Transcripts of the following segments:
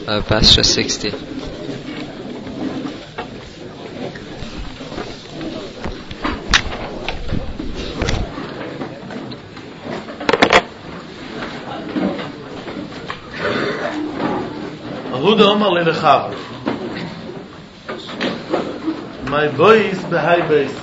Pastra 60. Ahuda Omar Lechav. My voice behind base.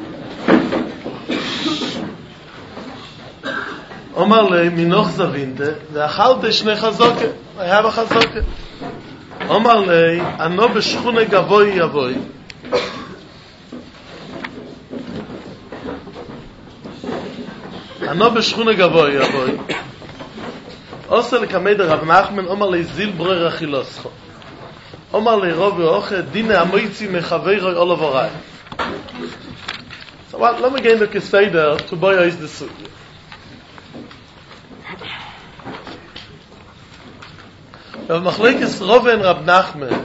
Omar le minoch zavinte, ve'achalte shne chazoke. I have a chazoke. Omar le ano b'shchune gavoy yavoy. Ano b'shchune gavoy yavoy. Osel kamed Rav Nachman Omar le zil brer achiloscho. Omar le rov ve'oche dine amoitzi mechaveiroi olovorai. So what? Let me get the keseder to boy is the sugya. We have a machlekes Rove and Rav Nachman.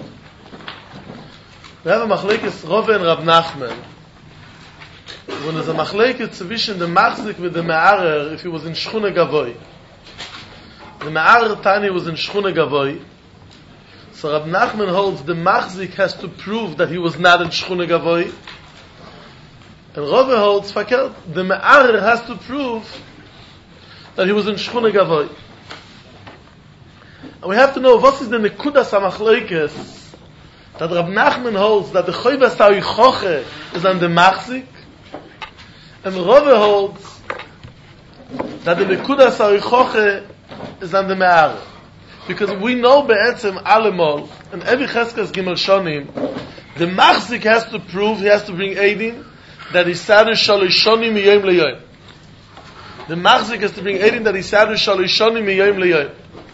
When there's a machlekes zwischen the Machzik with the Me'arer, if he was in Shchune Gavoy. The Me'arer Tani was in Shchune Gavoy. So Rav Nachman holds the Machzik has to prove that he was not in Shchune Gavoy. And Rove holds fakert, the Me'arer has to prove that he was in Shchune Gavoy. And we have to know what is the Nekudas HaMachleikes that Rav Nachman holds that the Choyvas HaYichoche is on the Machzik, and Rove holds that the Nekudas HaYichoche is on the Me'arer. Because we know Be'etzem Alemol and every Cheskas Gimel Shonim, the Machzik has to prove, he has to bring Eidim that he Sadr Shalosh Shonim Miyom Le'yom. The Machzik has to bring Eidim that he Sadr Shalosh Shonim Miyom Le'yom.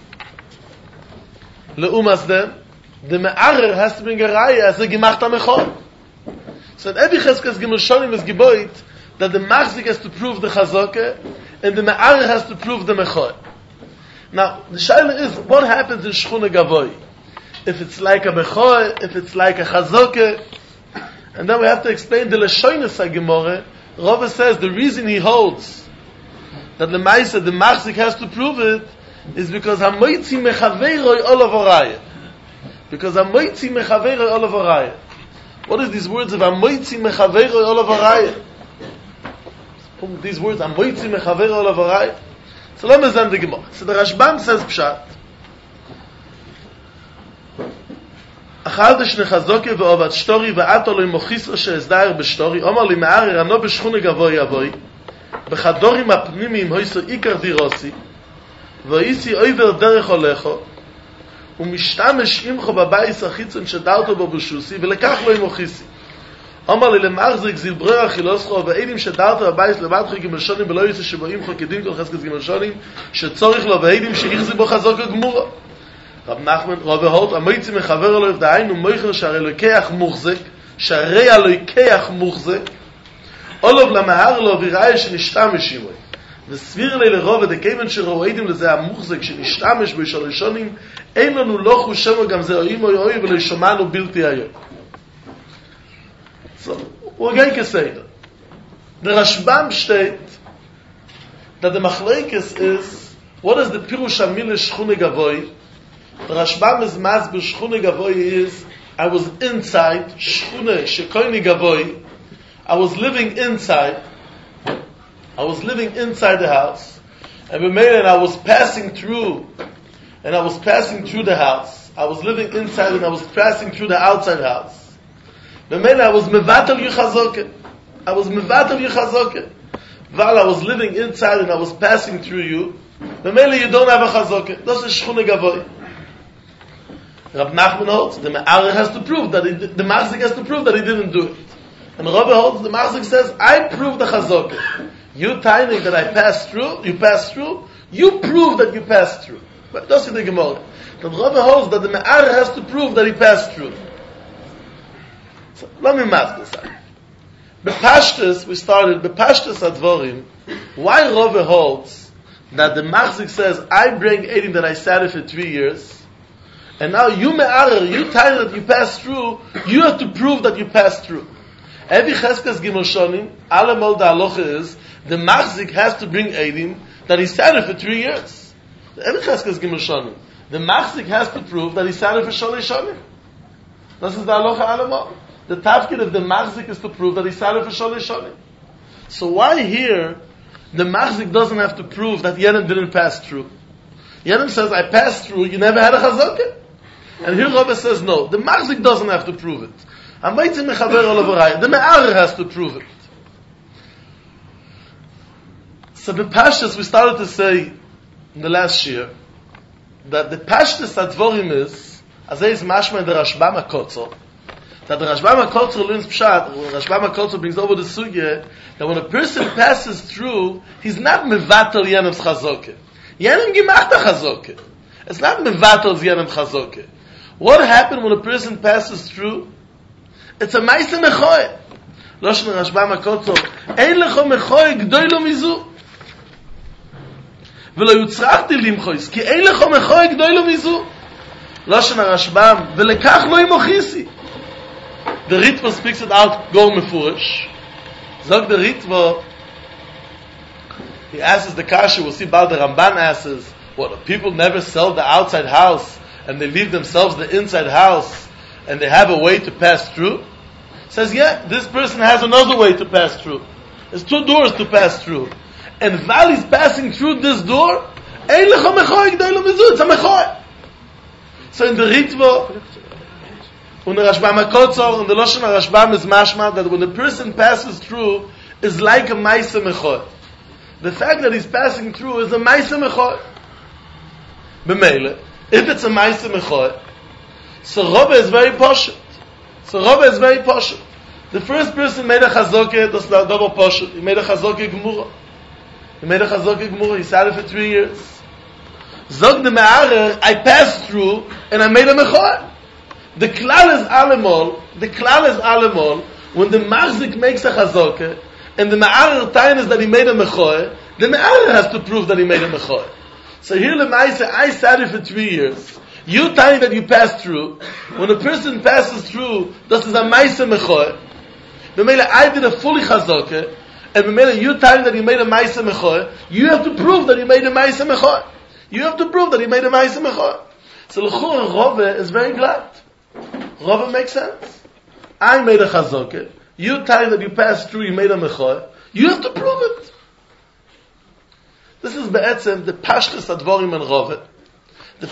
Leumas them, the Me'arer has to bring a Raya as a Gemacht HaMechor. So at every Cheskas Gimel Shonim is Geboit that the Machzik has to prove the Chazoke and the Me'arer has to prove the Mechor. Now, the Shaila is, what happens in Shchune Gavoy? If it's like a Mechor, if it's like a Chazoke, and then we have to explain the Leshoinus HaGemore. Rove says the reason he holds that the Maisa, the Machzik has to prove it, is because Hamoitzi Mechaveiroi Olav Oraya. Because Hamoitzi Mechaveiroi Olav Oraya. What is these words of Hamoitzi Mechaveiroi Olav Oraya? These words, Hamoitzi Mechaveiroi Olav Oraya. So let me send the Gemara. So the Rashbam says Pshat. Achal deshne chazoke ve'ovat shtori ve'ato lo imochisro she'ezdair b'shtori omar li me'arer ano b'shchune gavoy yavoy b'chadorim apnimim hoiso ikar dirosi ואיסי אויבר דרך הולכו ומשתמש עמכו בבייס החיצון שדרתו בו בשוסי ולקח לו עמו חיסי אמר לי למחזיק זיל ברר אכילוסכו ואידים שדרתו בבייס לבדכו גמלשונים ולא יצא שבו עמכו כדין כל חסקס גמלשונים שצורך לו ואידים שיחזי בו חזוק הגמורה רב נחמן רב הולט המייצי מחבר לו יבדעין ומויכל שהרי לוקח מוחזק שהרי הלוקח מוחזק אולוב למהר לו ויראה שנשתמש עמו וסביר לי לרוב דקיימן שרואידים לזה המוחזק שנשתמש בשלוshונים אין לנו לא חושמו גם זה אוהים אוי ולא שומענו בלתי היום. So, we're going to say that the Rashbam state that the Machlekes is what is the Pirush HaMilah Shchune Gavoy. The Rashbam is Masber Shchune Gavoy is I was inside Shchune Shekoini Gavoy. I was living inside the house, and I was passing through the house. I was living inside, and I was passing through the outside house. I was mevatel yichazoke. While I was living inside and I was passing through you, you don't have a chazoke. That's a shchune gavoy. Rav Nachman holds the Me'arer has to prove that the Machzik has to prove that he didn't do it, and Rabbi holds the Machzik says I proved the chazoke. You telling that I passed through, you passed through, you prove that you passed through. But that's the Gemara. The Rabbi holds that the Me'arer has to prove that he passed through. So, let me mask this out. Bepashtus, we started, Bepashtus Advorim, why Rabbi holds that the Machzik says, I bring Eidim that I sat it for 3 years, and now you Me'arer, you telling that you passed through, you have to prove that you passed through. Every Cheskas Gimel Shonim, Alamol da Alocha is, the Machzik has to bring Eidim that he sat it for 3 years. Every Cheskas Gimel Shonim. The Machzik has to prove that he's Sarif for Sholei Shonim. This is the Halacha Alamal. The Tafkid of the Machzik is to prove that he's Sarif for Sholei Shonim. So why here the Machzik doesn't have to prove that Yenim didn't pass through? Yenim says, I passed through, you never had a Chazakah. And here Rabbi says, no, the Machzik doesn't have to prove it. The Me'arer has to prove it. So the Pashtas, we started to say in the last year, that the Pashtas Advorim is, as is mashma in the Rashbam HaKotzor, that the Rashbam HaKotzor learns Pshat, Rashbam HaKotzor brings over the Sugya, that when a person passes through, he's not mevatel Yenim's Chazokeh. Yenim gemacht Chazokeh. It's not mevatel Yenim Chazokeh. What happened when a person passes through? It's a Maisa Mechoy. Loshen Rashbam HaKotzor, Ein lecho Mechoy gdoilo mizu. ולא יוצרחתי למחויס, כי אין לך מחוי גדוי לו מזו. לא שנה רשב"ם, ולקח לא ימוכיסי. The Ritva speaks it out, go mefurish. Zog the Ritva, he asks the Kasha, we'll see about the Ramban asks, what, people never sell the outside house, and they leave themselves the inside house, and they have a way to pass through? Says, yeah, this person has another way to pass through. There's 2 doors to pass through. And while he's passing through this door, it's a mechoy. So in the Ritva, when the Rashbam HaKotzor, and the Loshen HaRashbam is mashma, that when the person passes through, is like a Maisa Mechoy. The fact that he's passing through is a Maisa Mechoy. B'meile, if it's a Maisa Mechoy, so Robbe is very poshut. The first person made a Chazokeh, that's the double poshut. He made a Chazokeh Gemurah. He sat it for 3 years. Zog the Me'arer, I passed through, and I made a Mechoy. The klal is alemol, when the Machzik makes a Chazokeh, and the Me'arer time is that he made a Mechoy, the Me'arer has to prove that he made a Mechoy. So here Lemaise, I sat it for 3 years. You time that you passed through, when a person passes through, this is a Maise Mechoy. I did a fully Chazokeh, and B'meila, you time that he made a Maisa Mechoy, you have to prove that he made a Maisa Mechoy. So L'chura Rove is very glad. Rove makes sense. I made a Chazokeh. You time that you passed through, you made a Mechoy. You have to prove it. This is Be'etzem, the Pashtas Advorim and Rove. The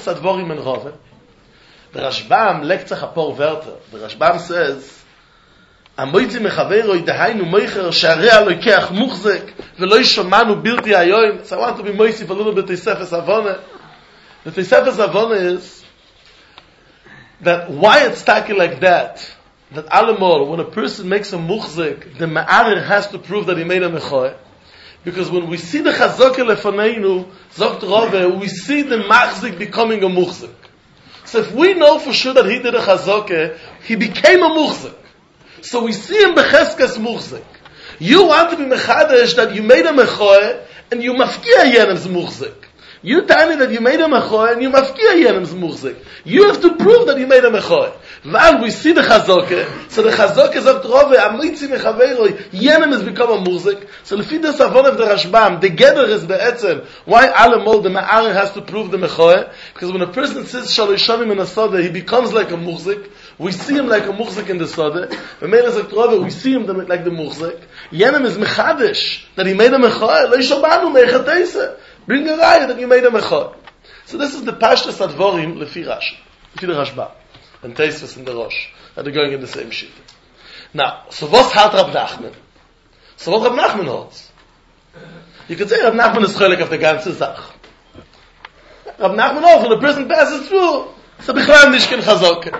Rashbam lekt sich a paar Wörter. The Rashbam says, המויצי מחברוי דהיינו מויכר שהרע לא יקח מוחזק ולא ישומענו בלתי היום. So I want to be moisif a little bit to Tosefes Avona. The Tosefes Avona is that why it's taken like that Alamor, when a person makes a muchzik, the Me'arer has to prove that he made a mechoy. Because when we see the Chazokeh lefaneinu, Zogt Rove, we see the machzik becoming a muchzik. So if we know for sure that he did a Chazokeh, he became a muchzik. So we see him becheskas muchzik. You want to be mechadesh that you made a mechoy and you mafkia yenem's muchzik. You tell me that you made a mechoy and you mafkia yenem's muchzik. You have to prove that you made a mechoy. While we see the Chazokeh, so the Chazokeh is up Rove, amitzi mechaveroi, yenem has become a muchzik. So lefi the savon of the Rashbam, the gather is be'etzem. Why alemol the Me'arer has to prove the mechoy? Because when a person says shalosh shanim in a soda, he becomes like a muchzik. We see him like a muchzik in the soda. We see him like the muchzik. Yenem is mechadesh, that he made a mechoy. Lo yishobanu mechateise. Bring a raya that you made a mechoy. So this is the Pashtas Advorim lefi Rashi, lefi the Rashbam, and Tosfos in the Rosh, that are going in the same sheet. Now, so what's hat Rab Nachman? So what Rab Nachman holds? You could say Rab Nachman is chelik of the ganze Sach. Rab Nachman holds, when the person passes through, so bichlal nishkin Chazokeh.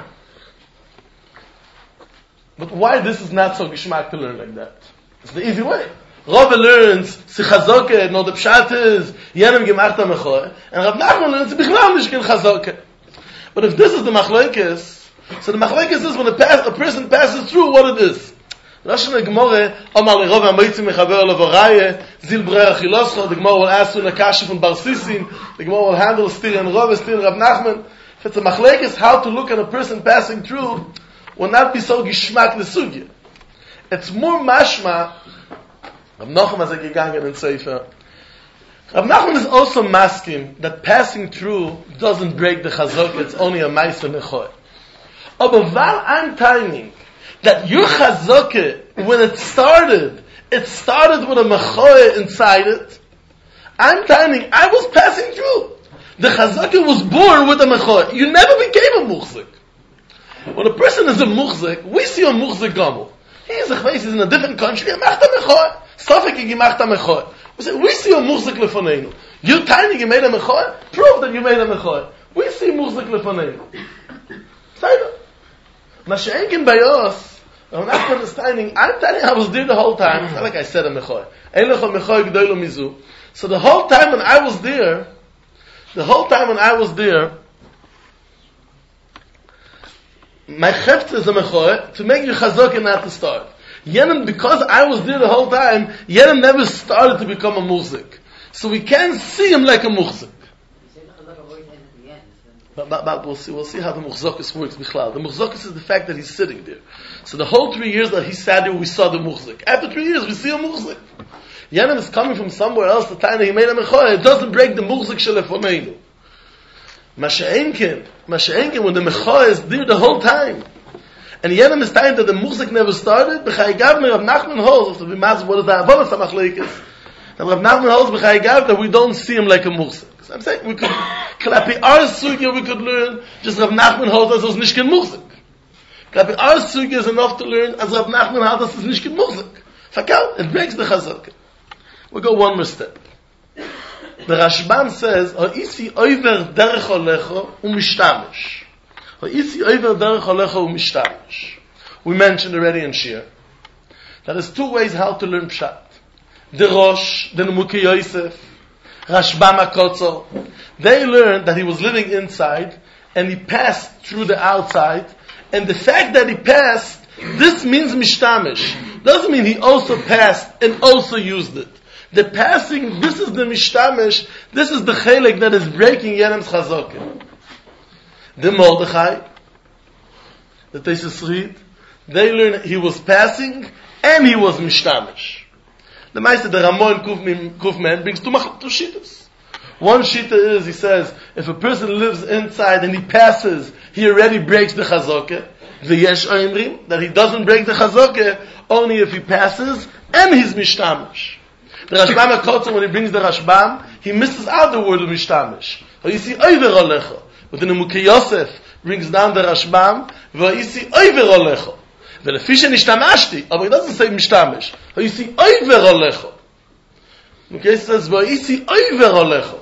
But why this is not so geschmack to learn like that? It's the easy way. Rove learns, si Chazokeh, no the pshat is, yenem gemacht ha mechoy, and Rab Nachman learns, bichlal nishkin Chazokeh. But if this is the machlokes, so the machlokes is when a person passes through what it is. Rosh Gemara, Omar le Rove amoitzi mechaver lo v'raya, zil b'rei achiloscho, the Gemara will ask to Nakashi from Bar Sisin, the Gemara will handle Stir and Rove, Stir and Rab Nachman. If it's a machlokes, how to look at a person passing through, will not be so geschmack the sugya. It's more mashma, Rab Nachman has gegangen in Sefer, Rav Nachman is also masking that passing through doesn't break the chazaka, it's only a ma'aseh mechoy. But while I'm timing that your chazaka, when it started with a mechoy inside it, I'm timing, I was passing through. The chazaka was born with a mechoy. You never became a muchzik. When a person is a muchzik, we see a muchzik gamel. He's in a different country, he macht a mechoy. Sofik he macht a mechoy. We see a muchzik lefoneinu. You tiny you made a mechoy? Prove that you made a mechoy. We see muchzik lefoneinu. Say that. Masha'enkin bayos, I'm not understanding, I'm telling you I was there the whole time. It's not like I said a mechoy. Ein lecho mechoy g'doilo mizu. So the whole time when I was there, my chefta is a mechoy to make you chazok and not to start. Yenim, because I was there the whole time, Yenim never started to become a muhzik. So we can't see him like a muhzik. But we'll see how the muhzokis works. The muhzokis is the fact that he's sitting there. So the whole 3 years that he sat there, we saw the muhzik. After 3 years, we see a muhzik. Yenim is coming from somewhere else, the time that he made a mechoy, it doesn't break the muhzik shelefoneinu. Masha'enkin, when the mechoy is there the whole time, and Yenim is time that the muhzik never started, B'chai Gavner, Rav Nachman holds, what is that? What is the machlekes? And Rav Nachman holds, B'chai Gavner, that we don't see him like a muhzik. So I'm saying, we could, Klapi our sugya we could learn, just Rav Nachman holds us as nishkin muhzik. Klapi our sugya is enough to learn, as Rav Nachman holds us as nishkin muhzik. Fakal, it breaks the chazaka. We'll go one more step. The Rashbam says, Ha'isi oiver derech olecho u'mishtamish. Ha'isi oiver derech olecho u'mishtamish. We mentioned already in Shir that there's 2 ways how to learn Pshat. The Rosh, the Nemuki Yosef, Rashbam HaKotzor. They learned that he was living inside and he passed through the outside. And the fact that he passed, this means mishtamish. Doesn't mean he also passed and also used it. The passing, this is the mishtamish, this is the chelek that is breaking Yenim's chazaka. The Mordechai, the Tesis read, they learn he was passing and he was mishtamish. The Meister, the Ramon Kufman, brings 2 shittas. One shitta is, he says, if a person lives inside and he passes, he already breaks the chazaka. The Yesh Oimrim, that he doesn't break the chazaka only if he passes and he's mishtamish. The Rashbam HaKotzor, when he brings the Rashbam, he misses out the word of mishtamish. Ha'isi oiver olecho. But the Nemuki Yosef brings down the Rashbam, Ha'isi oiver olecho. V'lefi she'nishtamashti, but he doesn't say mishtamish. Ha'isi oiver olecho. Nemuki Yosef says, Ha'isi oiver olecho.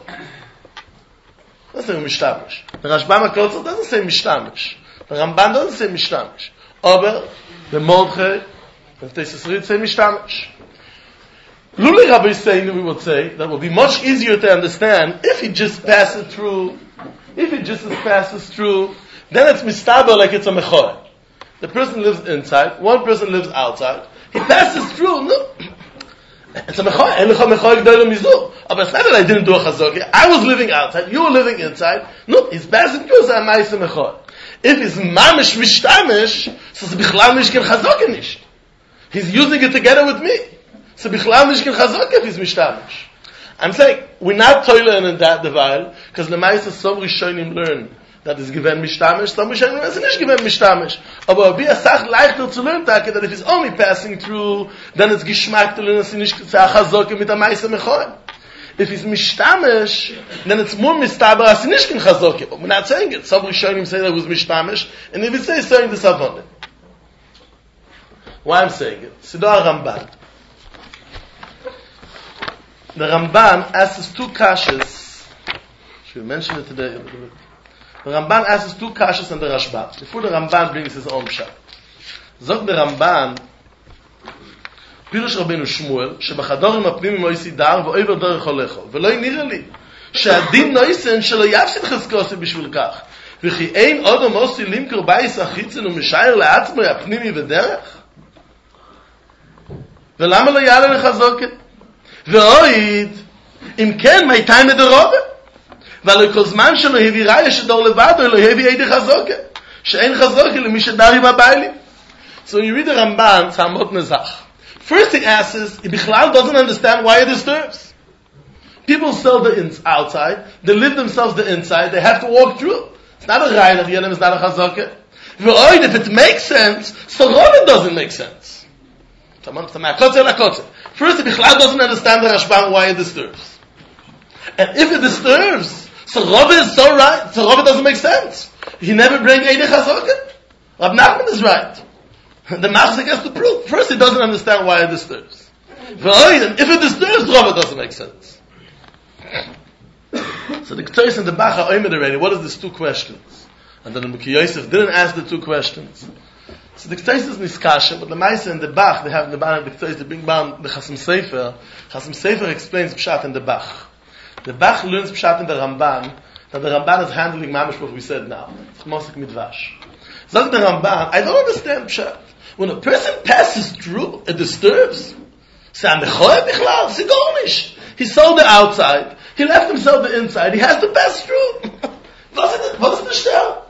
Doesn't say mishtamish. The Rashbam HaKotzor doesn't say mishtamish. The Ramban doesn't say mishtamish. Aber, the Mordechai, the Tesis Reid say mishtamish. Luli Rabbi is saying that we would say that would be much easier to understand if he just passes through. If he just passes through, then it's mistaber like it's a mechor. The person lives inside, one person lives outside. He passes through. No, it's a mechor. En lecha mechor g'doilo mizu. But it's not that I didn't do a chazaka. I was living outside. You were living inside. No, he's passing through. So I'm a mechor. If he's mamish mishtamish, so it's bichlal mishkin chazaka nish. He's using it together with me. So bichlal mishkin chazaka if he's mishtamish. I'm saying we're not toiling in that divided because the Ma'aseh some Rishonim learn that is given mishtamish, some Rishonim learn it's not given mishtamish. But it would be a sach leichter to learn that if he's only passing through, then it's geschmack to learn it's nicht chazaka mit a Ma'aseh mechorim. If he's mishtamish, then it's more mistaber as nicht chazaka. But we're not saying it. Some Rishonim say that it was mishtamish, and if it says saying this avon. Why I'm saying it? Siddur Ramban. The Ramban asks 2 kashas. Should we mention it today? The Ramban asks 2 kashas and the Rashbam. Before the Ramban brings his own pshat. Zog the Ramban, Pirush Rabbeinu Shmuel, שבחדורים הפנימיים לא יסידר ואויבר דרך הולכו. ולא נראה לי שהדין נויסן שלא יפסיד חזקוסי בשביל כך. וכי אין עוד עמוסי למכור בייס החיצן ומשאר לעצמו הפנימי ודרך? ולמה לא יעלה לחזוקת? ואויד, אם כן, מה איתי מדרובה? ולא כל זמן שלא הביא ראיה שדור לבדו, לא הביא עדי חזוקה. שאין חזוקה למי שדר עם הביילים. So you read the Ramban, Tzamot Nezach. First he asks, he bichlal doesn't understand why it disturbs. People sell the outside, they live themselves the inside, they have to walk through. It's not a Raya, it's not a Chazaka. If it makes sense, so Rava doesn't make sense. First, the Bichlad doesn't understand the Rashbam why it disturbs. And if it disturbs, so Rava is so right, so Rava doesn't make sense. He never bring Eidei Chazaka. Rab Nachman is right. The Machzik has to prove. First, he doesn't understand why it disturbs. If it disturbs, Rava doesn't make sense. So the Ketores and the Bach are oimed already. What is these two questions? And then the Mukhi Yosef didn't ask the two questions. So the Ketores is Niskasha, but the Maisa and the Bach, they have the Bach and the Ketores, they bring down the Chasam Sefer. Chasam Sefer explains Pshat in the Bach. The Bach learns Pshat in the Ramban, that the Ramban is handling Mamish what we said now. It's Chmosik Midvash. So the Ramban, I don't understand Pshat. When a person passes through, it disturbs. He sold the outside, he left himself the inside, he has to pass through. What is the shell?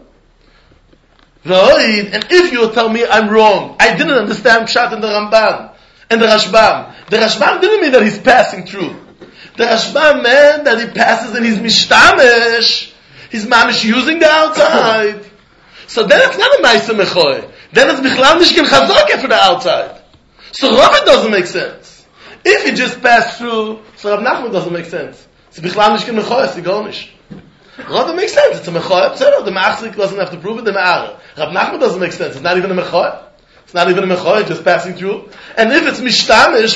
And if you will tell me I'm wrong, I didn't understand Pshat in the Ramban and the Rashbam. The Rashbam didn't mean that he's passing through. The Rashbam meant that he passes and he's mishtamish. He's mamish using the outside. So then it's not a Maisa Mechoy. Then it's Bichlal Mishkin Chazakeh for the outside. So Rava doesn't make sense. If he just passed through, so Rav Nachman doesn't make sense. It's Bichlal Mishkin Mechoy, it's Igonish. Rava makes sense. It's a Mechoy. The Machzik doesn't have to prove it. The Ma'ara. Rav Nachman doesn't make sense. It's not even a Mechoy. It's not even a Mechoy, just passing through. And if it's Mishtamish,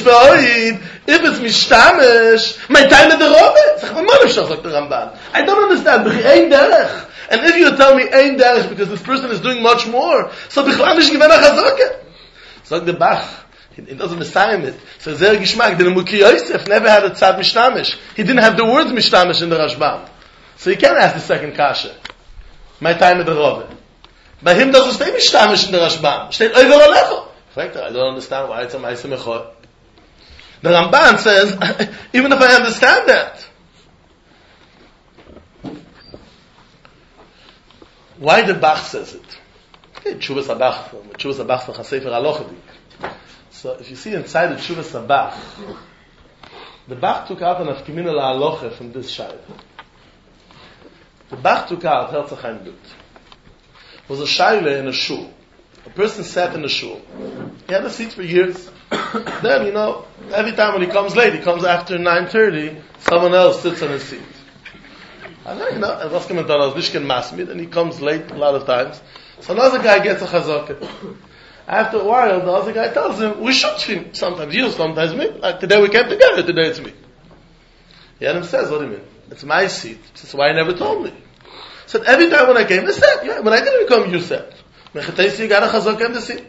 my time at the Rava, I don't understand. And if you tell me Ein Derech because this person is doing much more, so Bichlal Mish Given HaChazakeh. So the Bach, he doesn't messiah it. So Zer Gishmak, the Mukhi Yosef never had a Tzad Mishtamish. He didn't have the words Mishtamish in the Rashbam. So he can't ask the second kasha. My time at the Rava. By him doesn't stay Mishtamish in the Rashbam. Steht over Alecho. I don't understand why it's a Maisa Mechoy. The Ramban says, even if I understand that, why the Bach says it? Okay, Tshuvas HaBach for Chasefer Alochadik. So if you see inside the Tshuvas HaBach, the Bach took out an Afkimina LaAloche from this Shayla. The Bach took out Herzl Chaim Gut. It was a Shayla in a shul. A person sat in a shul. He had a seat for years. Then, every time when he comes late, he comes after 9:30, someone else sits on his seat. And then, was kommt dann aus Nishken Masmid, and he comes late a lot of times. So another guy gets a chazakah. After a while, the other guy tells him, we should him. Sometimes you, sometimes me. Like today we came together, today it's me. Yanim says, what do you mean? It's my seat. He says, why you never told me? He said, every time when I came, I said, yeah, when I didn't come, you said. You got a chazakah in the seat.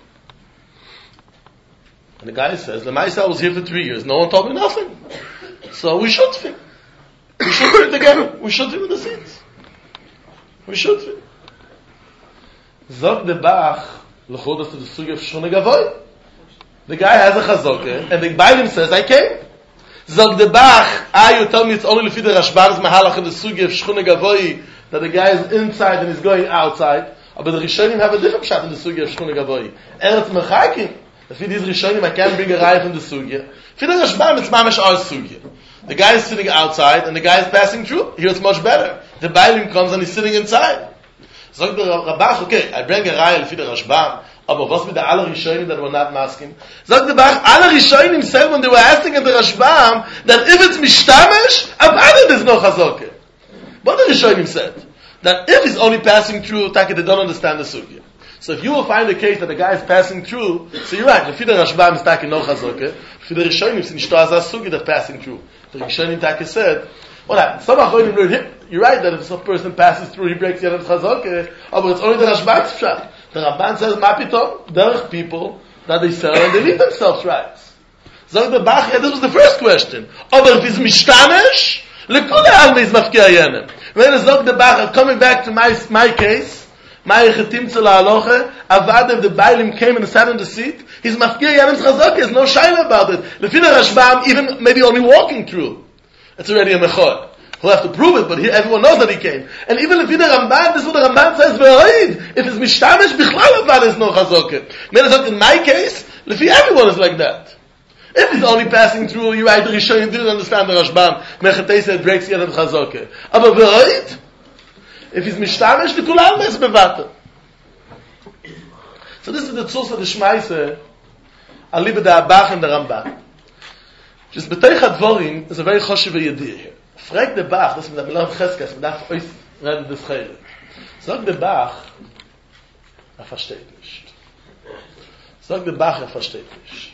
And the guy says, the Maisa was here for 3 years, no one told me nothing. So we should him. We should do it together. We should do it in the seats. We should do it. Zog the Bach, l'chodas to the sugi of Shchuna Gavoy. The guy has a chazokah, and the Bailim says, I came. Zog the Bach, you tell me it's only l'fi the Rashbar's mahalach in the sugi of Shchuna Gavoy, that the guy is inside and is going outside. But the Rishonim have a different shot in the sugi of Shchuna Gavoy. Eretz Mechakim. If these Rishonim, I can't bring a raya from the sugi. For the Rashbar, it's mamash our sugi. The guy is sitting outside and the guy is passing through. Here it's much better. The Bailim comes and he's sitting inside. Zog the Rabach, okay, I bring a raya for the Rashbam, but what's with the Ala Rishonim that were not masking? Zog the Bach, Ala Rishonim said when they were asking in the Rashbam that if it's mishtamish, abada there's no chazokeh. But the Rishonim said that if he's only passing through, they don't understand the sugya. So if you will find a case that the guy is passing through, so you're right, if the Rashbam is taking no chazokeh, if the Rishonim is nishto azah sugya that's passing through. The Rishonim Taka said, what happened? Some Achonim learned, you're right that if a person passes through, he breaks the end of Chazakeh, but it's only the Rashban's pshat. The Ramban says, Mapitom, there are people that they sell and they leave themselves right. Zog the Bach, this was the first question. But if he's Mishtamish, Lekule Alme is Mafki Ayenem. When Zog the Bach, coming back to my case, my Chetim Tzela Aloche, Avad, if the Bailim came and sat in the seat, he's Mafki Ayenem's Chazakeh, there's no shayla about it. The Fina Rashbam, even maybe only walking through. It's already a mechor. He'll have to prove it, but everyone knows that he came. And even if the Ramban, this is what the Ramban says, if it's mishtamish, bichlal avad is no chazokeh. In my case, everyone is like that. If he's only passing through, you right, the Rishonim didn't understand the Rashbam. Mechatesa, it breaks Yedem Chazokah. Aber right? If he's mishtamish, the kulam is bevater. So this is the tzos of the Shmaise, alibe the Abach and the Ramban. Just b'teich advorim is a very choshev yediyah here. Frag the Bach, das ist mit der Belam Cheskes, mit der Ois reden des Chayre. Sag der Bach, versteht nicht. Sag der Bach, versteht nicht.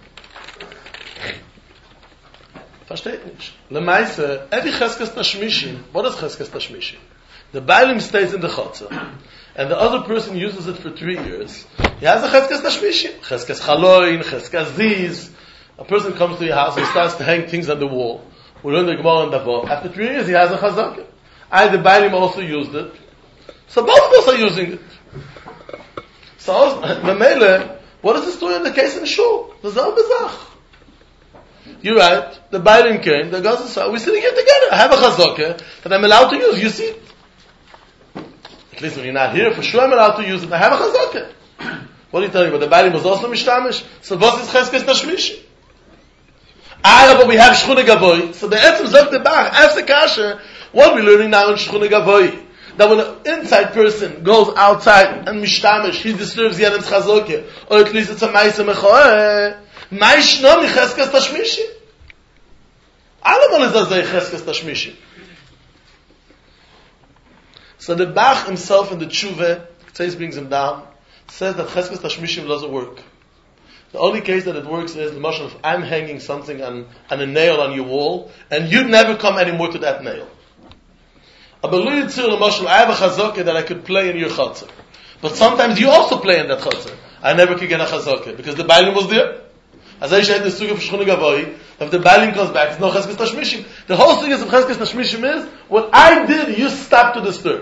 Versteht nicht. Lemaise, every Cheskes Tashmishim, what is Cheskes Tashmishim? The Bailim stays in the Chotzer, and the other person uses it for 3 years. He has a Cheskes Tashmishim. Cheskes Chaloin, Cheskes Ziz. A person comes to your house and starts to hang things on the wall. We learn the Gemara and Davor. After 3 years, he has a Chazakah. The Bailim also used it. So both of us are using it. So, Mamele, what is the story in the case in Shul? The Zal Bezach. You're right. The Bailim came. The guys said, we're sitting here together. I have a Chazakah that I'm allowed to use. You see it. At least when you're not here, for sure I'm allowed to use it. I have a Chazakah. What are you telling me? But the Bailim was also Mishtamish. So what is Cheskes Tashmishi? But we have Shchune Gavoy. So the Etzem Zog the Bach, ask the Kasha, what are we learning now in Shchune Gavoy? That when an inside person goes outside and Mishtamish, he disturbs Yedem's Chazokeh, or at least it's a Maise Mechoeh, Maish no mi Cheskes Tashmishi? Alamal is as a Cheskes Tashmishi. So the Bach himself in the Tshuve, Ktseis brings him down, says that Cheskes Tashmishim doesn't work. The only case that it works is the motion of I'm hanging something on a nail on your wall, and you'd never come anymore to that nail. I have a chazakah that I could play in your chatzah. But sometimes you also play in that chatzah. I never could get a chazakah, because the Bailim was there. As I said, the suga of Shchune Gavoy, if the Bailim comes back, it's no Cheskes Tashmishim. The whole thing is of Cheskes Tashmishim is, what I did, you stopped to disturb.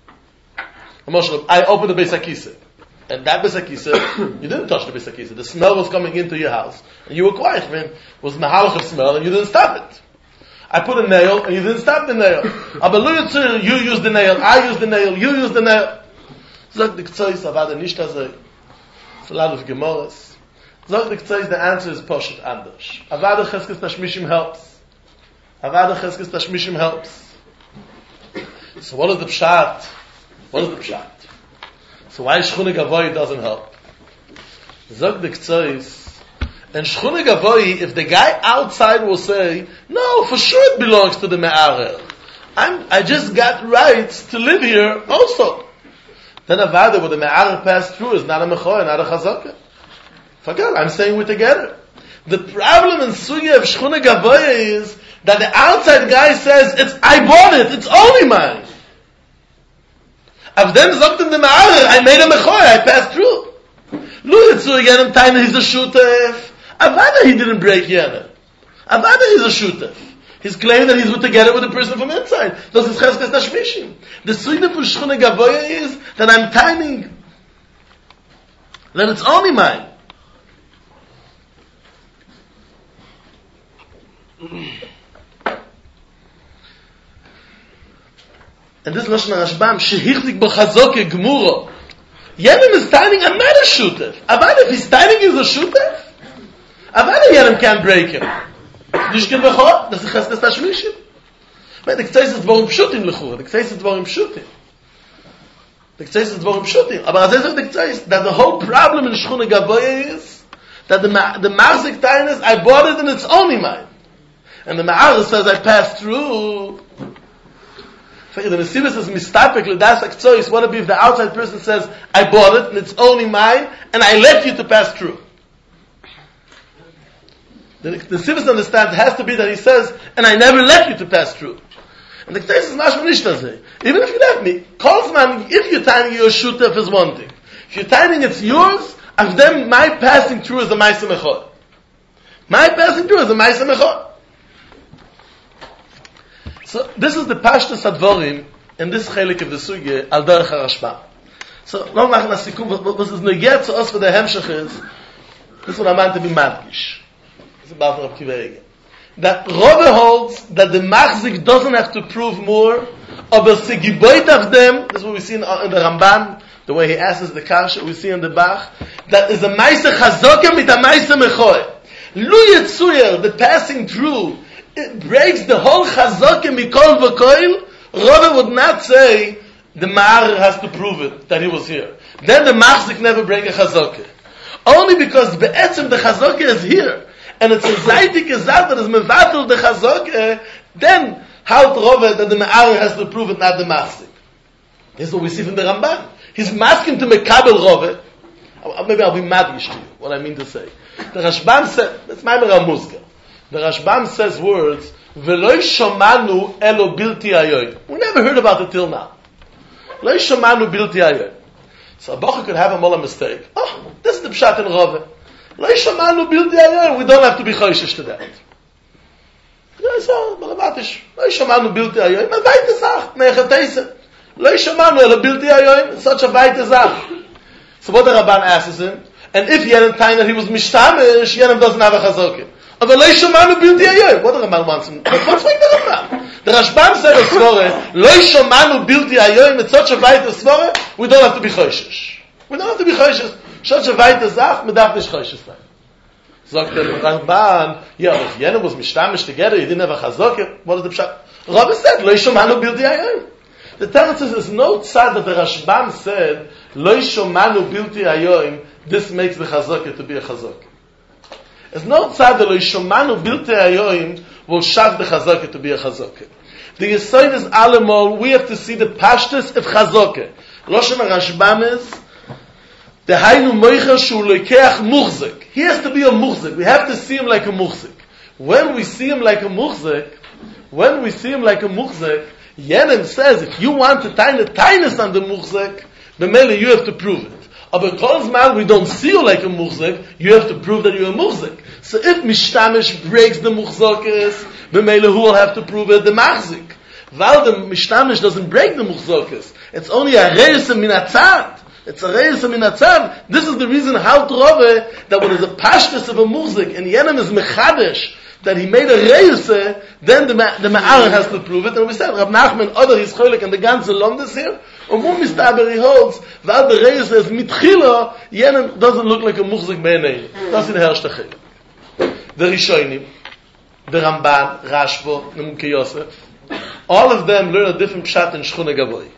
I opened the Beis HaKiseh. And that Beis HaKiseh, you didn't touch the Beis HaKiseh. The smell was coming into your house. And you were quiet. I mean, it was mahalach of smell, and you didn't stop it. I put a nail, and you didn't stop the nail. You used the nail, I used the nail, you used the nail. Zog the Ktsois, avada nicht azay. It's a lot of Gemaras. Zog the Ktsois, the answer is Poshet Anders. Avada Cheskes Tashmishim helps. Avada Cheskes Tashmishim helps. So what is the Pshat? What is the Pshat? So why Shchune Gavoy doesn't help? Zog the Ktsois, and Shchune Gavoy, if the guy outside will say, no, for sure it belongs to the Me'arer. I just got rights to live here also. Then Avada, where the Me'arer passed through, is not a Mechoy, not a Chazakah. Forget, I'm saying we're together. The problem in Sugya of Shchune Gavoy is that the outside guy says, I bought it, it's only mine. Of them sagt in the Me'arer, I made a Mechoy, I passed through. Lu Yitzu Yenem Taina, he's a shutef. Avada, he didn't break Yenem. Avada, he's a shutef. He's claiming that he's together with the person from inside. Das ist Cheskes Tashmishim. The Sugya for Shchune Gavoy is that I'm timing. That it's only mine. And this Lashon HaRashbam, shehichlik b'chazokeh gmuro. Yenem is timing, I'm not a shutef. Avada, if he's timing, he's a shutef. Avada, Yenem can't break him. Nishkin b'chor, das ist Cheskes Tashmishim. The Ktseis is dvorim pshutim l'chur. The Ktseis is dvorim pshutim. The Ktseis is dvorim pshutim. Aber as I said, the Ktseis, that the whole problem in Shchune Gavoy is that the Marzik Tainas, I bought it and it's only mine. And the Ma'arer says, I passed through. The Nesivus is mistapik, l'das Ktseis. What if the outside person says, I bought it and it's only mine, and I let you to pass through? The Nesivus understands it has to be that he says, and I never let you to pass through. And the Ktseis is mashma nishtazeh. Even if you let me, Kolzman, if you're timing your shutef is one thing. If you're timing it's yours, of them, my passing through is a Maise Mechor. My passing through is a Maise Mechor. So, this is the Pashtus Advorim in this chelik of the Sugya, Al Derech HaRashbam. So, no machen das Sikum, was is negert zu us for the Hemshech is, this is what I meant to be madgish. This is about Rav Kiva Eger. That Rove holds that the Machzik doesn't have to prove more, aber Segiboit of them, this is what we see in the Ramban, the way he asks the Kasha, we see in the Bach, that is a Maise Chazokah mit a Maise Mechoy. Lu Yitzuyer, the passing through, it breaks the whole Chazokah Mikol V'Koil, Rava would not say the Ma'ar has to prove it, that he was here. Then the Machzik never bring a Chazokah. Only because Be'etzim the Chazokah is here, and it's a Zaytik Ezat that is Mevatel the Chazokah, then how Rava that the Ma'ar has to prove it, not the Machzik. This is what we see from the Ramban. He's masking to Mekabel Rava. Maybe I'll be madgish to you, what I mean to say. The Rashbam said, it's Maimer HaMuzga. The Rashbam says words, V'loi shomanu elo bilti ayoy. We never heard about it till now. Loi shomanu bilti ayoy. So a Bocha could have a mola mistake. Oh, this is the Pshat in Rava. Loi shomanu bilti ayoy. We don't have to be choishish to that. So, Balabatish. Loi shomanu bilti ayoy. Ma weite Sach. Mechateise. Loi shomanu elo bilti ayoy. Such a weite Sach. So what the Rabban asks him, and if Yenim time that he was mishtamish, Yenim doesn't have a chazokah. But Loi shomanu bilti ayoy. What the Rabban wants him? What's like the Rabban? The Rashbam said a svore, Loi shomanu bilti ayoy, with such a weite svore, we don't have to be choishish. We don't have to be choishish. Such a weite Sach, we darf nicht choishish sein. Sagt der Ramban, yeah, if Yenim was mishtamish together, he didn't have a chazokah, what is the pshat? Rabbi said, Loi shomanu bilti ayoy. The Teretz says, there's no tzad that the Rashbam said, Loi shomanu bilti ayoyim, this makes the chazokah to be a chazokah. There's no tzad that Loi shomanu bilti ayoyim will shav the chazokah to be a chazokah. The Yesod is alemol, we have to see the pashtus of chazokah. Loshen Rashbam is, the haynu moicha shu lekeach muchzik. He has to be a muchzik. We have to see him like a muchzik. When we see him like a muchzik, Yenim says, if you want to tie the tightness on the muchzik, b'mele you have to prove it. But because man we don't see you like a muchzik, you have to prove that you're a muchzik. So if mishtamish breaks the muchzokis, b'mele who will have to prove it? The machzik. While the mishtamish doesn't break the muchzokis, it's only a reis min atzad. It's a reis min atzad. This is the reason how trove that when there's a pashtus of a muchzik and Yenim is mechadesh, that he made a reise, then the Ma'ar has to prove it. And we said, Rav Nachman, other his cholik, and the ganze Lomdes here, and one Mistaber he holds, while the reise is mitchila, Yenim doesn't look like a muchzik beinei. That's in the herrschte chilek. The Rishonim, the Ramban, Rashbo, the Mukhe Yosef, all of them learn a different pshat in Shchuna Gavoy.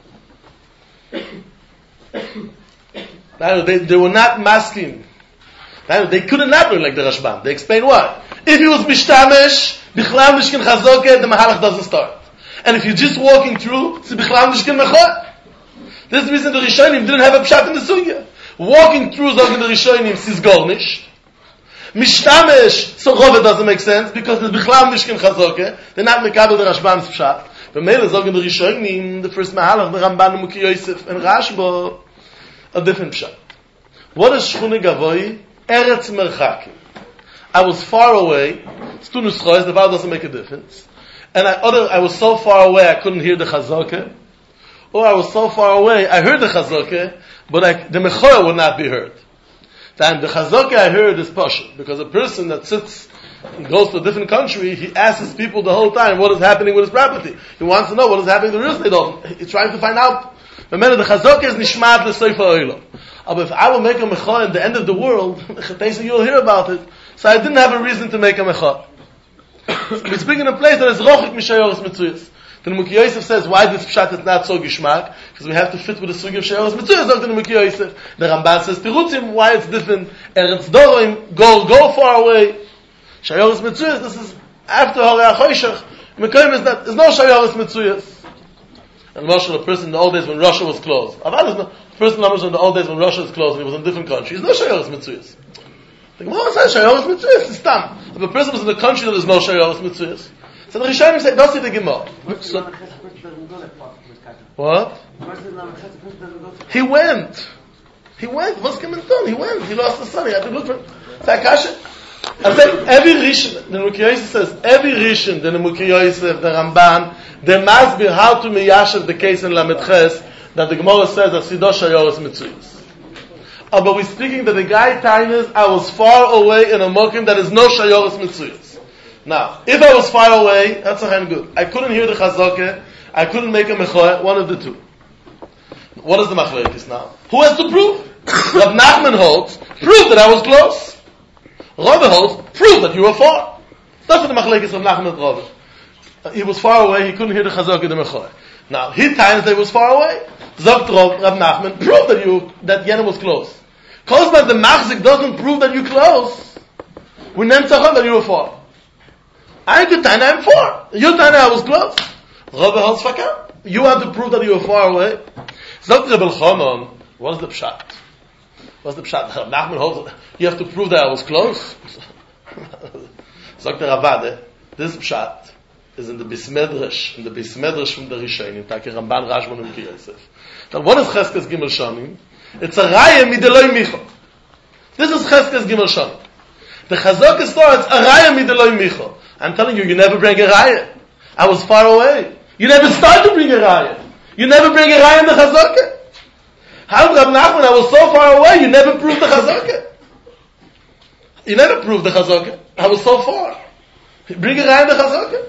They were not masking. They could not learn like the Rashbam. They explain why. If he was mishtamish, bichlal mishkin chazokeh, the mahalach doesn't start. And if you're just walking through, it's bichlal mishkin mechor. This is the reason the Rishonim didn't have a pshat in the sugya. Walking through Zog in the Rishonim is gornish. Mishtamish, so Rova doesn't make sense, because it's bichlal mishkin chazokeh. They're not mekabel the Rashbam's pshat. But Mele Zog in the Rishonim, the first mahalach, the Ramban, the Mukhe Yosef, and Rashbo, a different pshat. What is Shchuna Gavoy? Eretz Merchakim. I was far away. It's two nuschois. The vowel doesn't make a difference. And I was so far away I couldn't hear the chazokeh. Or I was so far away I heard the chazokeh, but the mechorah would not be heard. And the chazokeh I heard is pashut, because a person that sits and goes to a different country, he asks his people the whole time what is happening with his property. He wants to know what is happening to the real estate owned. He's trying to find out. The chazokeh is nishmat l'soifa oilo. But if I will make a mechorah at the end of the world, you'll hear about it. So I didn't have a reason to make a mechor. We're speaking in a place that is rochik mishayoros mitzuyas. The Mukhe Yosef says, why this pshat is not so gishmak? Because we have to fit with the sugi of shayoros mitzuyas. Dr. Mukhe Yosef. The Ramban says, tirutzim, why it's different. Eretz dorim, go far away. Shayoros mitzuyas, this is after Horei HaChoshech. Mekoyim is that, there's no shayoros mitzuyas. And Moshe, the person in the old days when Russia was closed. The person in the old days when Russia was closed and he was in a different country. There's no shayoros mitzuyas. The Gemara says shayoros mitzuyas is tam. If a person was in a country that is no shayoros mitzuyas, so the Rishonim say, don't see the Gemara. What? He went. What's coming done? He went. He lost the son. He had to look for him. I said, every Rishon, the Mukhe Yosef says, every Rishon, the Mukhe Yosef, the Ramban, there must be how to miyashav the case in Lamed Ches that the Gemara says that Sido shayoros mitzuyas. But we're speaking that the guy tainas, I was far away in a mokim that is no shayoros mitzuyas. Now, if I was far away, that's a hand good. I couldn't hear the chazokeh, I couldn't make a mechor, one of the two. What is the machlekes now? Who has to prove? Rav Nachman holds, prove that I was close. Rava holds, prove that you were far. That's what the machlekes of Nachman and Rava. He was far away, he couldn't hear the chazaka the mechoy. Now, his times they was far away. Zogt Rav Nachman, prove that Yenem was close. Because that the machzik doesn't prove that you're close, we name tzachon that you were far. I could tell I'm far. You tell I was close. Rava holds fakam. You have to prove that you were far away. Zogt Reb Elchanan, what's the pshat? What's the pshat? Nachman holds, you have to prove that I was close. Zogt Ravade, this pshat is in the Bismedrash from the Rishonim, Taki Ramban, Rashban, and Ki Yosef. Now, what is Cheskes Gimel Shanim? It's a raya mideloi micho. This is Cheskes Gimel Shanim. The Chazaka starts a raya mideloi micho. I'm telling you, you never bring a raya. I was far away. You never start to bring a raya. You never bring a raya in the Chazaka. How Rav Nachman, I was so far away, you never proved the Chazaka. You never proved the Chazaka. I was so far. Bring a raya in the Chazaka.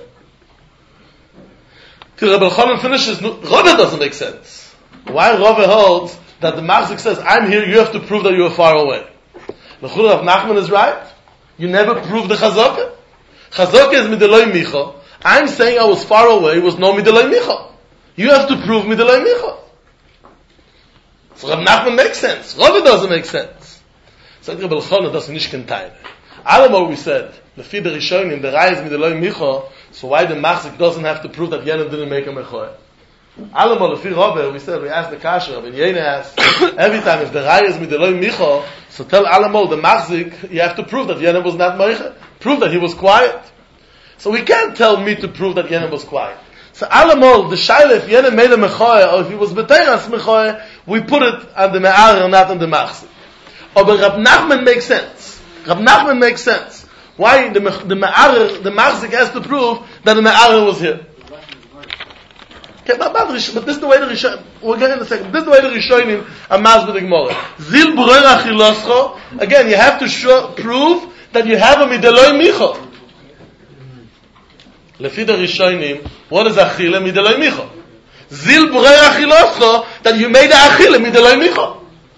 Till Rabbi Elchanan finishes, Rava doesn't make sense. Why Rava holds that the Machzik says, I'm here, you have to prove that you are far away. The Chur of Nachman is right. You never proved the Chazaka. Chazaka is Mideloi Micha. I'm saying I was far away, was no Mideloi Micha. You have to prove Mideloi Micha. So Rav Nachman makes sense. Rava doesn't make sense. So Rabbi Elchanan doesn't nicht contain. All we said, the Fide Rishonim, the Rai is Mideloi Micha, so why the Machzik doesn't have to prove that Yenem didn't make a Mechoy? Alamal, if we asked the Kasher, Rabbi Yena asked, every time if the Rai is Mideloi Micha, so tell Alamal, the Machzik, you have to prove that Yenem was not Meicha. Prove that he was quiet. So we can't tell me to prove that Yenem was quiet. So Alamal, the Shaila, if Yenem made a Mechoy, or if he was B'teiras Mechoy, we put it on the Me'ar and not on the Machzik. But Rab Nachman makes sense. Rab Nachman makes sense. Why the Machzik has to prove that the Me'ar was here. Okay, but this is the way the Rishonim, we'll get in a second, this is the way the Rishonim are mas with the Gemara. Zil Breur Achiloscho, again, you have to prove that you have a Mideloi Micho. Lefi the Rishonim, what is Achille Mideloi Micho? Zil Breur Achiloscho, that you made the Achille Mideloi Micho.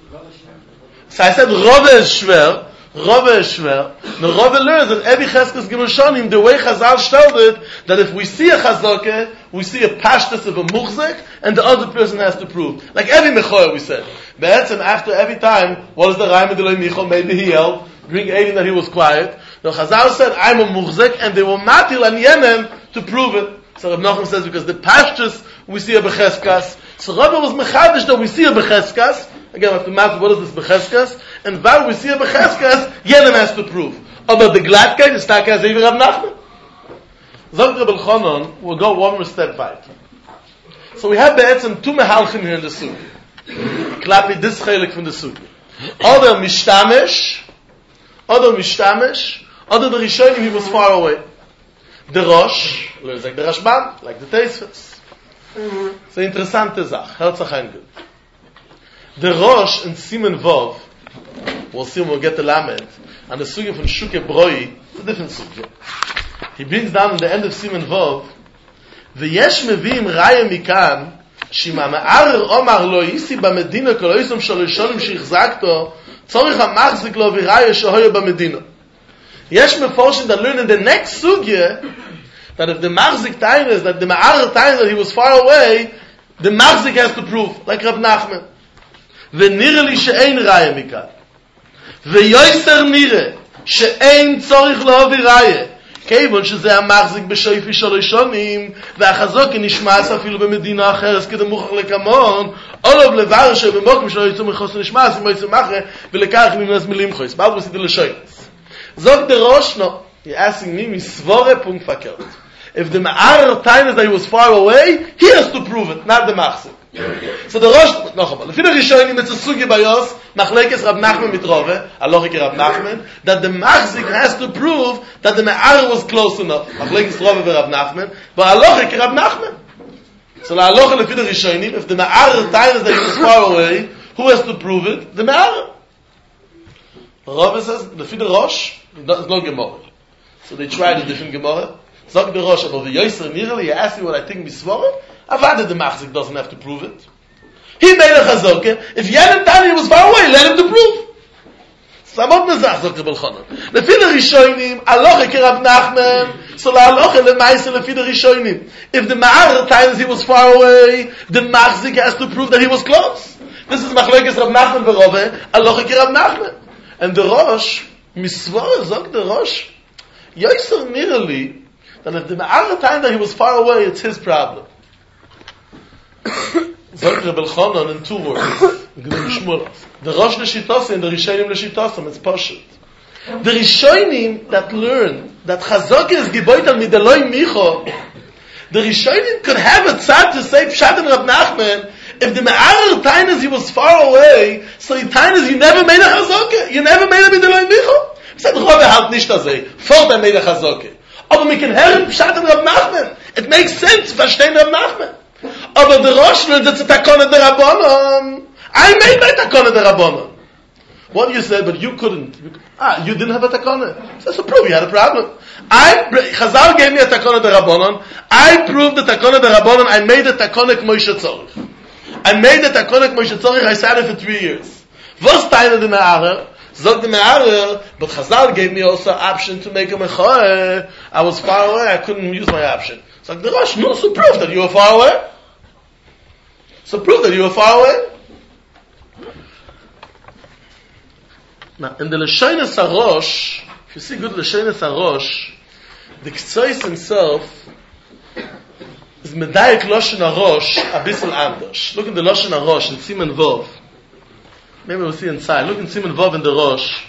So I said, Rava is schwer. Rava learns that every Cheskes Gimel Shanim, the way Chazal showed it, that if we see a Chazaka, we see a pashtus of a muchzik, and the other person has to prove. Like every Mechoya we said. Be'etzem, after every time, what is the Rai Mideloi Micho? Maybe he yelled, bring aiding that he was quiet. The Chazal said, I'm a muchzik, and they will matil and Yenem to prove it. So Rav Nachum says, because the pashtus, we see a Becheskas. So Rava was mechadish that we see a Becheskas. Again, we have to map what is this Becheskas. And while we see a Becheskas, Yenem has to prove. About the Gladkeit, the Staka Zevi Rav Nachman. Zog Reb Elchanan, we'll go one more step back. So we have be'etzem two mehalchim here in the sugi. Klapi this chelik from the sugi. Other mishtamish, other the Rishonim, he was far away. The Rosh, learns like the Rashban, like the Teisves. It's an interessante Sach. Herzach eingut. The Rosh in Simen Vov, we'll see when we'll get the Lamed, and the sugi from Shuke Broi, it's a different sugi. He brings down in the end of Simen Vov, V'yesh mevim raya mikan, shima me'arer omar lo yisi b'medina kol oisom shaloshonim shichzakto, tzorich ha'machzik lo v'raya shehoyo b'medina. Yesh meforshim that learn in the next sugya, that if the machzik time is, that the me'arer time that he was far away, the machzik has to prove, like Rav Nachman. V'nire li she'ein raya mikan. V'yoyser nire, she'ein tzorich lo v'raya. כיוון שזה המחזיק בשייפי שלוש שונים, והחזוק נשמעס אפילו במדינה אחרת כדי מוכח לקמון, אולוב לבר שבמוקם שלא יצאו מחוסר נשמעס, אם יצאו מחר, ולקח ממנס מילים חויס. מה הוא עשיתי לשוינס? זאת דרוש, no. You're asking me, misvore punkt verkehrt. If the Ma'arer time is that he was far away, he has to prove it, not the Machzik. So the Rosh, noch einmal, lefi der Rishonim, it's a sugi bayos, machlekes Rav Nachman mit Rove, alochik Rav Nachman, that the Machzik has to prove that the Ma'arer was close enough. Machlekes Rove ve Rav Nachman, but alochik Rav Nachman. So la aloch lefi der Rishonim, if the Ma'arer time is that he was far away, who has to prove it? The Ma'arer. Rove says, lefi der Rosh, it's no Gemara. So they tried a different Gemara. Zog the Rosh, but the Yoser Nirli, you ask me what I think Misvore? Avada the Machzik doesn't have to prove it. He made a Chazoke. If Yenem Tani was far away, let him to prove. Samot Nezach, sagt Reb Elchanan. Lefi the Rishonim, Aloche ki Rab Nachman, so la Aloche lemaise lefi the Rishonim. If the Ma'ar times he was far away, the Machzik has to prove that he was close. This is Machlekes Rab Nachman v'Rove, Aloche ki Rab Nachman. And the Rosh, Misvara, sagt the Rosh, Yoiser Mirali, that if the Ma'ar time that he was far away, it's his problem. Sagt Reb Elchanan in 2 words. The Rosh L'Shitosim and the Rishonim L'Shitosim, it's Pashut. The Rishonim that learn that Chazok is Giboital Mideloi Micho, the Rishonim could have a tzad to say Pshat and Rab Nachman, if the Me'arer Tainas he was far away, so the Tainas you never made a Chazok, you never made a Mideloi Micho. He said, Rove halt nicht azay, fort I made a Chazok. Aber we can hear Pshat and Rab Nachman. It makes sense, verstehen Rab Nachman. Aber the Rosh will that's a takona der Rabbanon. I made my takona der Rabbanon. What you said, but you couldn't. You didn't have a takona. So that's a proof you had a problem. Chazal gave me a takona der Rabbanon. I proved the takona der Rabbanon. I made the takona Moshe Tzorich. I made the takona Moshe Tzorich. I sat it for 3 years. Was teile the Me'arer? Zog the Me'arer, but Chazal gave me also an option to make a mechoeh. I was far away. I couldn't use my option. So the Rosh, no, so prove that you were far away. So prove that you were far away. Now, in the Lashonas HaRosh, if you see good Lashonas HaRosh, the Ktsois himself is Medayek Lashon HaRosh a bissel anders. Look in the Lashon HaRosh in Siman Vov. Maybe we'll see inside. Look in Siman Vov in the Rosh.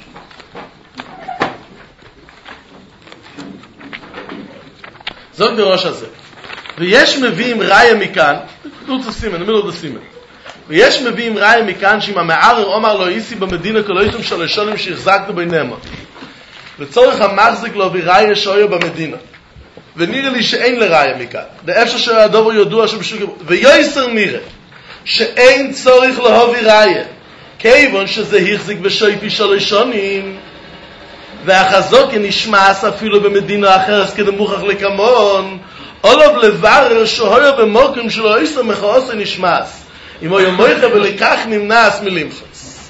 Zog the Rosh הזה. ויש מביאים ראיה מכאן, תלוץ הסימן, נמיד עוד הסימן. ויש מביאים ראיה מכאן שאם המערר אומר לו איסי במדינה כלויתם 3 שנים שהחזקנו ביניהם. לצורך המחזיק לו וראיה שויה במדינה. ונראה לי שאין לראיה מכאן. לאפשר שהדובר ידוע שבשוק... ויועסר נראה שאין צורך להובי ראיה. כיוון שזה החזיק בשויפי 3 שנים. והחזוק נשמעס אפילו במדינה אחרת כדי מוכח לכמון. עולב לברר שהויה במוקם שלו איסר מחאוס נשמעס. אם הוא ימויכה ולכך נמנעס מלימחס.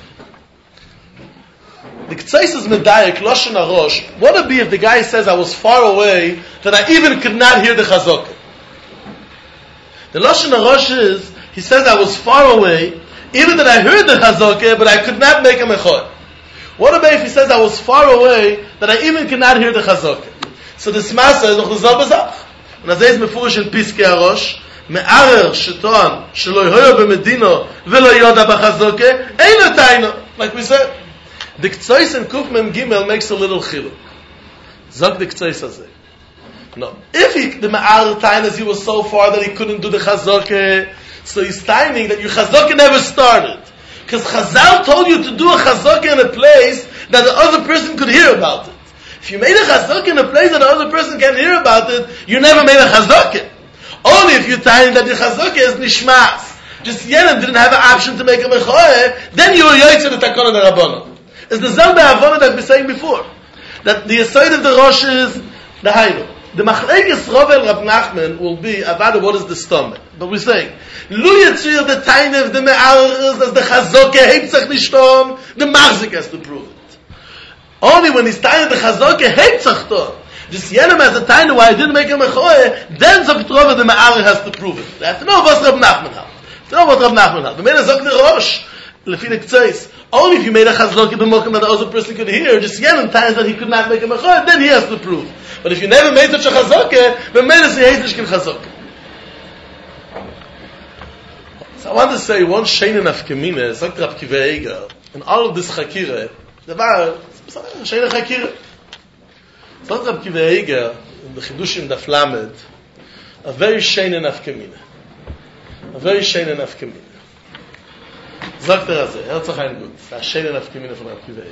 The Ktsois is medayek, Lashon HaRosh. What would it be if the guy says, I was far away, that I even could not hear the Chazok? The Lashon HaRosh is, he says, I was far away, even that I heard the Chazok, but I could not make a mechor. What would it be if he says, I was far away, that I even could not hear the Chazok? So the Smasa is noch the Zobazach. And as is mefurish in Piskei HaRosh, me'arer sheton, shelo yoyo b'medino, velo yoda b'chazoke, eino taino. Like we said. The Ktsois in Kuf Mem Gimel makes a little chiluk. Zog the Ktsois hazeh. No. If the Ma'ar tainas, he was so far that he couldn't do the Chazoke, so he's timing that your Chazoke never started. Because Chazal told you to do a Chazoke in a place that the other person could hear about it. If you made a Chazoke in a place that the other person can hear about it, you never made a Chazoke. Only if you're timing that the Chazoke is Nishmas. Just Yenim didn't have an option to make a Mechoeh, then you were Yoitze the Takon and the Rabbanon. It's the Zelbe Avonah that we were saying before. That the aside of the Rosh is the Hainu. The Machlekes Rovel Rab Nachman will be about what is the stomach. But we're saying, Lu Yitzir the Tainev, the Me'aris, as the Chazoke, Heitzach Nishtom, the Marzik has to prove it. Only when he's Tainev the Chazoke, Heitzach Tom. Just Yenem as a Tainev, why I didn't make a Mechoeh, then Zok Trova, the Me'aris has to prove it. They have to know what Rab Nachman had. To know what Rab Nachman had. The Mena Zok the Rosh, Lefi the Ktsois. Only if you made a chazok in the mokum that the other person could hear, just Yemen times that he could not make a mechor, then he has to prove. But if you never made such a chazok, then made us a hezdish chazok. So I want to say one shein in Afkamina, Zok Rab Kivei Eiger, in all of this chakira, the bar, shein chakira. Zok Rab Kivei Eiger, in the Chidushim Daf Lamed, a very shein in Afkamina. A very shein in Afkamina. Sagt also, herzlich ein gut. Das ist schön in Afkamina von Rab Kivei.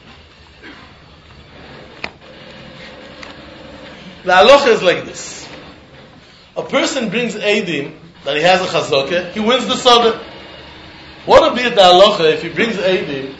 The halacha is like this. A person brings Eidim, that he has a Chazoke, he wins the Soda. What would be the halacha if he brings Eidim?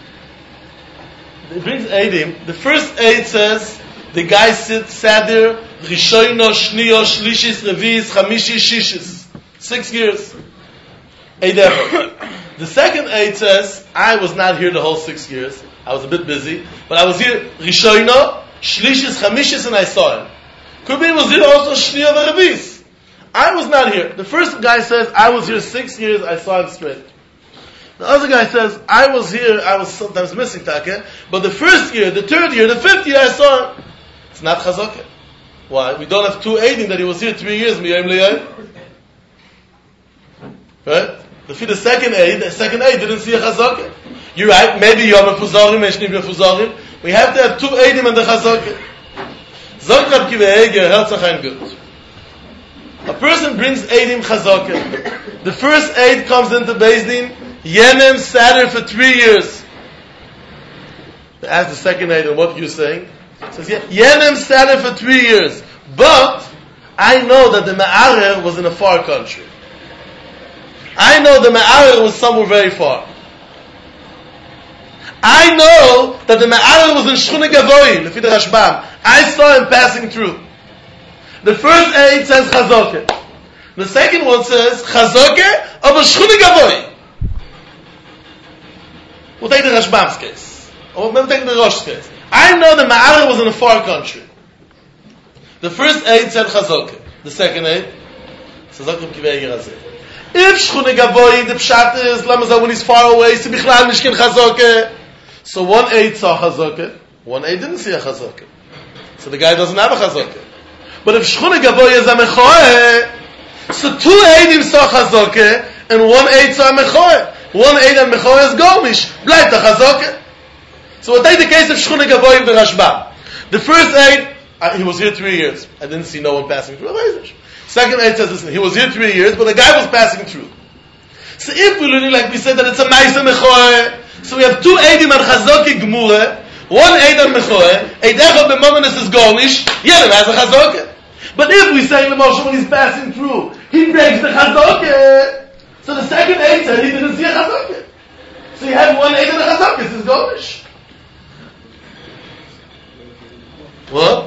The first Eid says, the guy sat there, Rishoino, Shniyo, Shlishis, Revis, Chamishi, Shishis. 6 years. Eid ever. The second Eid says, I was not here the whole 6 years. I was a bit busy, but I was here Rishono, Shlishis, Chamishis, and I saw him. Could be he was here also Shniya V'Revis. I was not here. The first guy says, I was here 6 years, I saw him straight. The other guy says, I was here, I was sometimes missing Taka, but the first year, the third year, the fifth year, I saw him. It's not Chazakah. Why? We don't have 2 Eidim that he was here 3 years, Miyayim Liyayim. Right? The second Eid didn't see a Chazakah. You're right, maybe Yom HaFuzarim, Eshnim HaFuzarim. We have to have 2 Eidim and the Chazakah. Zok Rab Kiva Eger, Herzachayim good. A person brings Eidim Chazakah. The first Eid comes into Beis Din, Yenem sat here for 3 years. They ask the second Eid, what are you saying? He says, Yenem sat here for 3 years. But I know that the Me'arer was in a far country. I know the Me'arer was somewhere very far. I know that the Me'arer was in Shchuna Gavoy, Lefi the Rashbam. I saw him passing through. The first Eid says Chazakah. The second one says Chazakah of a Shchuna Gavoy. We'll take the Rashbam's case. Or we'll take the Rosh's case. I know the Me'arer was in a far country. The first Eid said Chazakah. The second Eid says Chazakah Kivei Yerazeh. If Shchuna Gavoy, the Pshat is, Lamazah, when he's far away, so Bichlal Mishkin Chazakah. So 1 Eid saw Chazakah, 1 Eid didn't see a Chazakah. So the guy doesn't have a Chazakah. But if Shchuna Gavoy is a Mechoeh, so 2 Eidim saw Chazakah, and 1 Eid saw a Mechoeh. 1 Eid and Mechoeh is Gomish. Bleibt the Chazakah. So we'll take the case of Shchuna Gavoy of the Rashbam. The first Eid, he was here 3 years. I didn't see no one passing through. Second Eid says, listen, he was here 3 years, but the guy was passing through. So if we learn, like we said, that it's a Maisa Mechoeh, so we have 2 Eidim and Chazakah Gemurah, 1 Eid and Mechoeh, Eid Echad B'Momenes is Gomish, Yerim has a Chazakah. But if we say Moshe when he's passing through, he breaks the Chazakah, so the second Eid said he didn't see a Chazakah. So you have 1 Eid and a Chazakah, this is Gomish. What?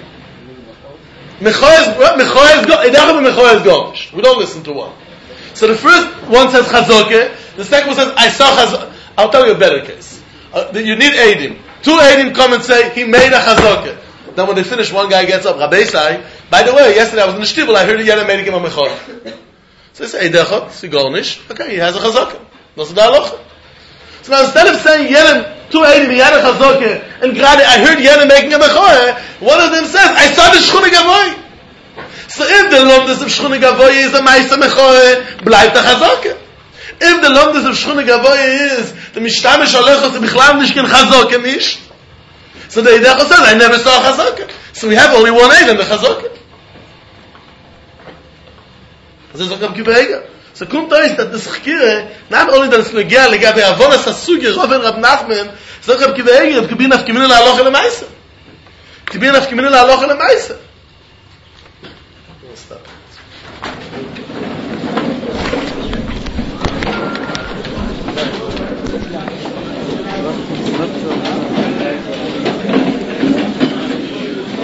Mechoeh is Gomish. We don't listen to one. So the first one says Chazakah, the second one says, I saw Chazakah. I'll tell you a better case. You need Eidim. 2 Eidim come and say, he made a Chazakah. Then when they finish, one guy gets up, Rabbi Sai, by the way, yesterday I was in the Shtibel, I heard he had a made him a Mechoeh. So they say, Eidechot, Sigonish, okay, he has a Chazakah. That's the halacha. So now instead of saying, Yerim, 2 Eidim, he had a Chazakah, and Grade, I heard Yerim making a Mechoeh, one of them says, I saw the Shchuna Gavoy. So if the Lomdus of Shchuna Gavoy is a Maisa Mechoeh, bleibt the Chazakah. If the Lomdus of Shchuna Gavoy is the Mishtamish Olechot to Bichlam Nishkin Chazakah Nish, so the Eidechot says, I never saw Chazakah. So we have only 1 Eid in the Chazakah. This is Rav Kiva Eger. So kommt euch, that this Chkire, not only that it's Negea, Legabe Avonas HaSugya, Rav and Rav Nachman, so Rav Kiva Eger, Rav Kibin Afkiminu La'aloch El Maisa. Kibin Afkiminu La'aloch El Maisa. We'll stop.